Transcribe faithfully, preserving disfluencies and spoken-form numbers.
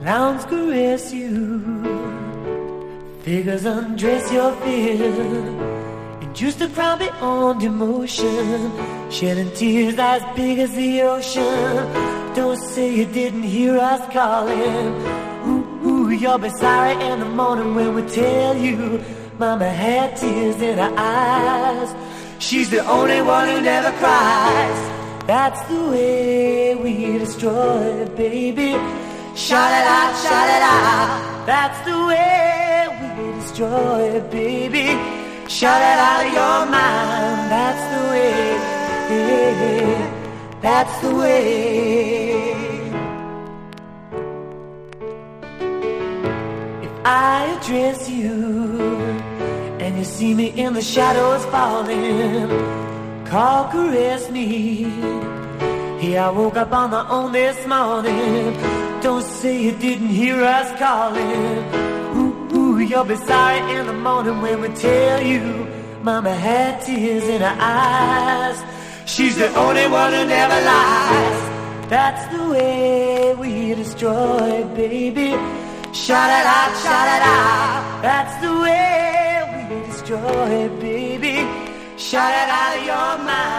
Clowns caress you, figures undress your fear, and just a crowd beyond emotion, shedding tears as big as the ocean. Don't say you didn't hear us calling. Ooh, ooh, you'll be sorry in the morning when we tell you Mama had tears in her eyes. She's the only one who never cries. That's the way we destroy it, baby. Shout it out, shout it out. That's the way we destroy it, baby. Shout it out of your mind. That's the way. That's the way. If I address you and you see me in the shadows falling, call, caress me. Yeah, I woke up on my own this morning. Don't say you didn't hear us calling. Ooh, ooh, you'll be sorry in the morning when we tell you Mama had tears in her eyes. She's the only one who never lies. That's the way we destroy, baby. Shout it out, shout it out.